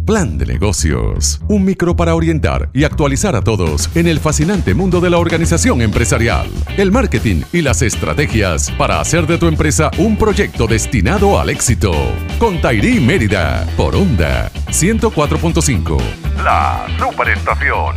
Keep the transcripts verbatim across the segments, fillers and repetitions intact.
Plan de Negocios, un micro para orientar y actualizar a todos en el fascinante mundo de la organización empresarial, el marketing y las estrategias para hacer de tu empresa un proyecto destinado al éxito. Con Tairí Mérida, por Onda ciento cuatro punto cinco. La Superestación.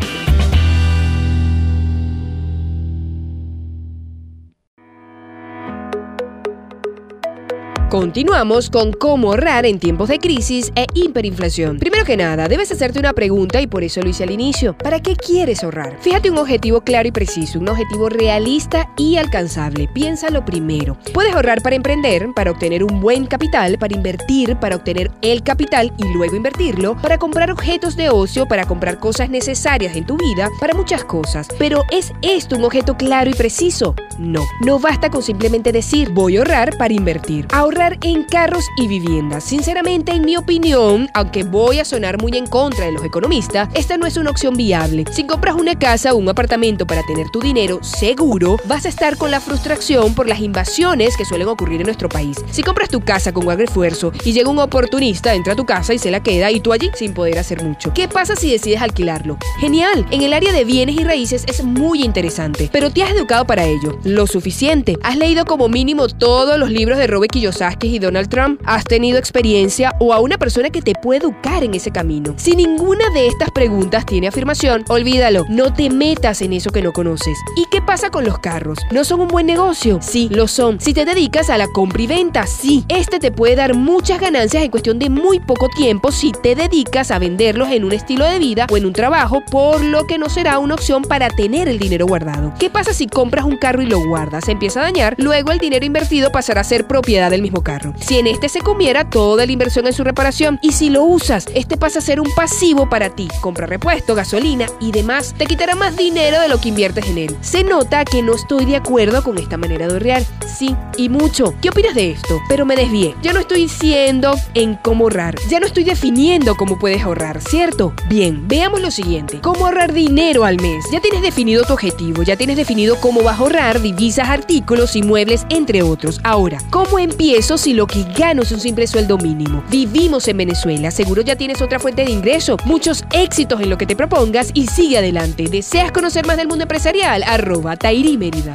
Continuamos con cómo ahorrar en tiempos de crisis e hiperinflación. Primero que nada, debes hacerte una pregunta y por eso lo hice al inicio. ¿Para qué quieres ahorrar? Fíjate un objetivo claro y preciso, un objetivo realista y alcanzable. Piénsalo primero. Puedes ahorrar para emprender, para obtener un buen capital, para invertir, para obtener el capital y luego invertirlo, para comprar objetos de ocio, para comprar cosas necesarias en tu vida, para muchas cosas. Pero ¿es esto un objeto claro y preciso? No. No basta con simplemente decir, voy a ahorrar para invertir. Ahorrar en carros y viviendas. Sinceramente, en mi opinión, aunque voy a sonar muy en contra de los economistas, esta no es una opción viable. Si compras una casa o un apartamento para tener tu dinero seguro, vas a estar con la frustración por las invasiones que suelen ocurrir en nuestro país. Si compras tu casa con gran esfuerzo y llega un oportunista, entra a tu casa y se la queda y tú allí sin poder hacer mucho. ¿Qué pasa si decides alquilarlo? Genial, en el área de bienes y raíces es muy interesante, pero te has educado para ello. Lo suficiente. Has leído como mínimo todos los libros de Robert Kiyosaki y Donald Trump. ¿Has tenido experiencia o a una persona que te puede educar en ese camino? Si ninguna de estas preguntas tiene afirmación, olvídalo, no te metas en eso que no conoces. ¿Y qué pasa con los carros? ¿No son un buen negocio? Sí, lo son. Si te dedicas a la compra y venta, sí. Este te puede dar muchas ganancias en cuestión de muy poco tiempo si te dedicas a venderlos en un estilo de vida o en un trabajo, por lo que no será una opción para tener el dinero guardado. ¿Qué pasa si compras un carro y lo guardas? Se empieza a dañar, luego el dinero invertido pasará a ser propiedad del mismo carro. Si en este se comiera toda la inversión en su reparación, y si lo usas, este pasa a ser un pasivo para ti. Compra repuesto, gasolina y demás. Te quitará más dinero de lo que inviertes en él. Se nota que no estoy de acuerdo con esta manera de ahorrar. Sí, y mucho. ¿Qué opinas de esto? Pero me desvié. Ya no estoy diciendo en cómo ahorrar. Ya no estoy definiendo cómo puedes ahorrar, ¿cierto? Bien, veamos lo siguiente. ¿Cómo ahorrar dinero al mes? Ya tienes definido tu objetivo. Ya tienes definido cómo vas a ahorrar divisas, artículos y muebles, entre otros. Ahora, ¿cómo empiezo si lo que gano es un simple sueldo mínimo? Vivimos en Venezuela, seguro ya tienes otra fuente de ingreso. Muchos éxitos en lo que te propongas y sigue adelante. ¿Deseas conocer más del mundo empresarial? Arroba Tairí Mérida.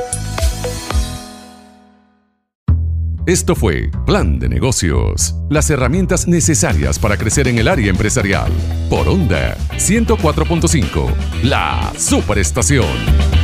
Esto fue Plan de Negocios, las herramientas necesarias para crecer en el área empresarial. Por Onda ciento cuatro punto cinco, la Superestación.